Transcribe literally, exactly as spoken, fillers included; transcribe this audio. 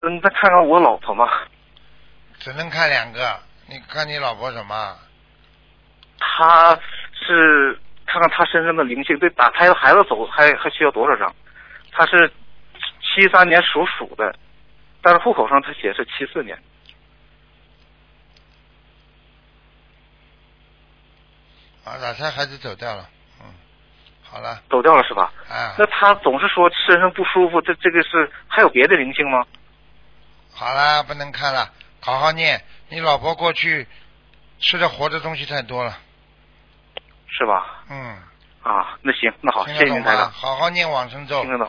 嗯，再看看我老婆嘛。 只能看两个，你看你老婆什么？ 她是看看她身上的灵性，对打胎的孩子走还还需要多少张？她是七三年属鼠的，但是户口上她写是七四年。 啊，打胎孩子走掉了，嗯，好了。 走掉了是吧？ 啊。 那她总是说身上不舒服，这这个是还有别的灵性吗？ 好了，不能看了，好好念。你老婆过去吃的活的东西太多了， 是吧？ 嗯。 啊，那行，那好，谢谢您台长。 好好念往生咒。 听得懂。